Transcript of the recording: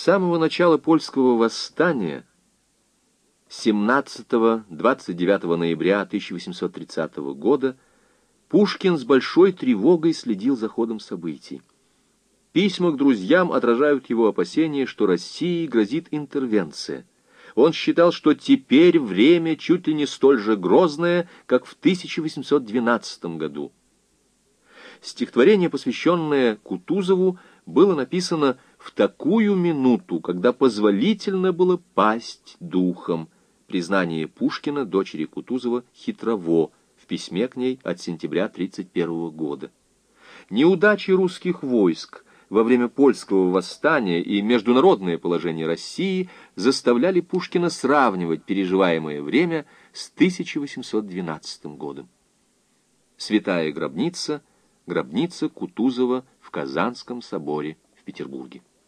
самого начала польского восстания 17-29 ноября 1830 года Пушкин с большой тревогой следил за ходом событий. Письма к друзьям отражают его опасения, что России грозит интервенция. Он считал, что теперь время чуть ли не столь же грозное, как в 1812 году. Стихотворение, посвященное Кутузову, было написано в такую минуту, когда позволительно было пасть духом. Признание Пушкина дочери Кутузова Хитрово в письме к ней от сентября 1931 года. Неудачи русских войск во время польского восстания и международное положение России заставляли Пушкина сравнивать переживаемое время с 1812 годом. Святая гробница, гробница Кутузова в Казанском соборе в Петербурге.